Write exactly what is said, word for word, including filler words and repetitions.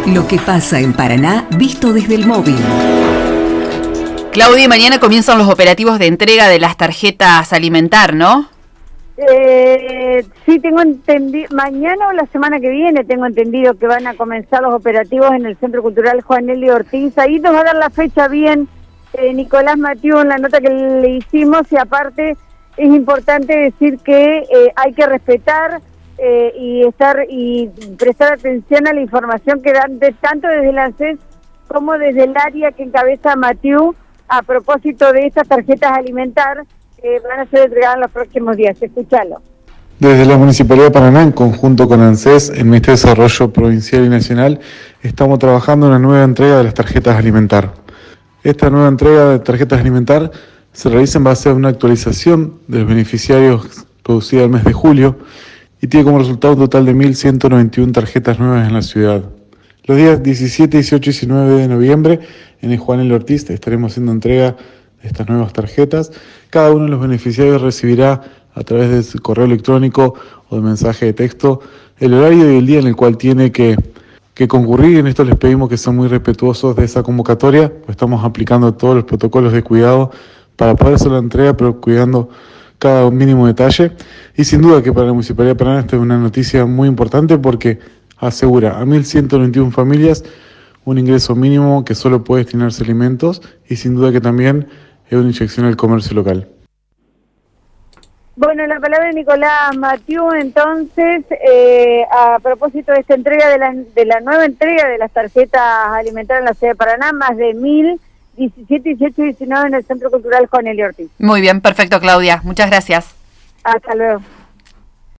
Lo que pasa en Paraná, visto desde el móvil. Claudia, mañana comienzan los operativos de entrega de las tarjetas Alimentar, ¿no? Eh, sí, tengo entendido, mañana o la semana que viene tengo entendido que van a comenzar los operativos en el Centro Cultural Juan Elio Ortiz. Ahí nos va a dar la fecha bien eh, Nicolás Mathieu en la nota que le hicimos, y aparte es importante decir que eh, hay que respetar eh, y estar y prestar atención a la información que dan de, tanto desde el ANSES como desde el área que encabeza Mathieu a propósito de estas tarjetas Alimentar. Eh, van a ser entregadas en los próximos días. Escúchalo. Desde la Municipalidad de Paraná, en conjunto con ANSES, el Ministerio de Desarrollo Provincial y Nacional, estamos trabajando en una nueva entrega de las tarjetas Alimentar. Esta nueva entrega de tarjetas Alimentar se realiza en base a una actualización de los beneficiarios producida el mes de julio y tiene como resultado un total de mil ciento noventa y una tarjetas nuevas en la ciudad. Los días diecisiete, dieciocho y diecinueve de noviembre, en el Juan Elio Ortiz, estaremos haciendo entrega de estas nuevas tarjetas. Cada uno de los beneficiarios recibirá a través de su correo electrónico o de mensaje de texto el horario y el día en el cual tiene que, que concurrir. En esto les pedimos que sean muy respetuosos de esa convocatoria, pues estamos aplicando todos los protocolos de cuidado para poder hacer la entrega, pero cuidando cada mínimo detalle. Y sin duda que para la Municipalidad de Paraná esta es una noticia muy importante porque asegura a mil ciento noventa y una familias un ingreso mínimo que solo puede destinarse a alimentos, y sin duda que también es una inyección al comercio local. Bueno, la palabra de Nicolás Mathieu, entonces, eh, a propósito de esta entrega, de la, de la nueva entrega de las tarjetas Alimentar en la ciudad de Paraná, más de mil, diecisiete, dieciocho y diecinueve en el Centro Cultural Juan Elio Ortiz. Muy bien, perfecto, Claudia. Muchas gracias. Hasta luego.